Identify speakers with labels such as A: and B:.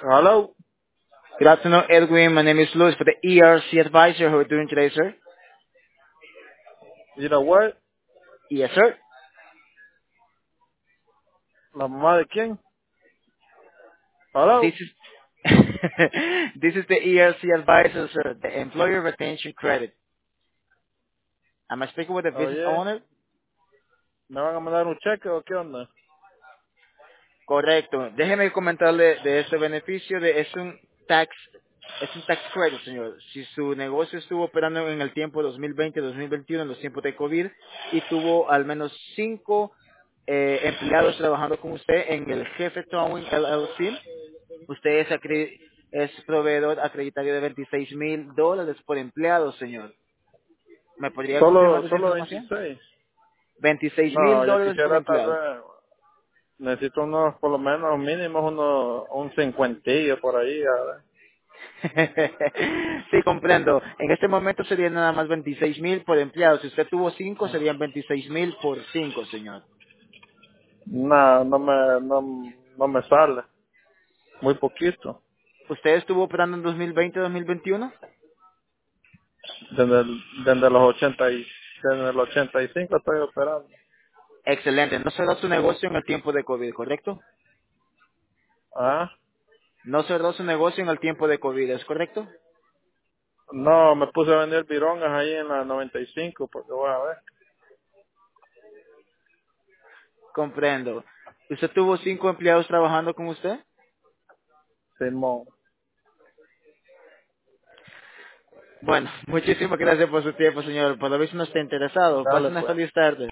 A: Hello.
B: Good afternoon, Edwin. My name is Luis for the ERC advisor. How are you doing today, sir?
A: You know what?
B: Yes, sir.
A: ¿La mamá de quién? Hello.
B: This is this is the ERC advisor, sir, the Employer Retention Credit. Am I speaking with the business
A: Oye,
B: owner?
A: ¿me van a mandar un cheque o qué onda?
B: Correcto. Déjeme comentarle de este beneficio. Es un tax credit, señor. Si su negocio estuvo operando en el tiempo 2020-2021, en los tiempos de COVID, y tuvo al menos 5 empleados trabajando con usted en el Jefe Towing LLC, usted es proveedor acreditario de $26,000 por empleado, señor. ¿Me podría confirmar esa
A: Solo
B: información?
A: 26.
B: Veintiséis mil
A: No, yo
B: dólares por
A: quisiera tal
B: empleado.
A: vez, necesito unos, por lo menos mínimo un cincuentillo por ahí, a ver.
B: Sí, comprendo. En este momento serían nada más 26,000 por empleado. Si usted tuvo 5, serían 26,000 por 5, señor.
A: No, no me sale. Muy poquito.
B: ¿Usted estuvo operando en 2020-2021?
A: Desde el 85 estoy operando.
B: Excelente. No cerró su negocio en el tiempo de COVID, ¿correcto?
A: Ah,
B: No cerró su negocio en el tiempo de COVID, ¿es correcto?
A: no, me puse a vender virongas ahí en la 95 porque voy a ver.
B: Comprendo. ¿Usted tuvo 5 empleados trabajando con usted?
A: Simón.
B: Bueno, muchísimas gracias por su tiempo, señor. Por lo visto no está interesado. Pase
A: Dale
B: una
A: pues.
B: feliz tarde.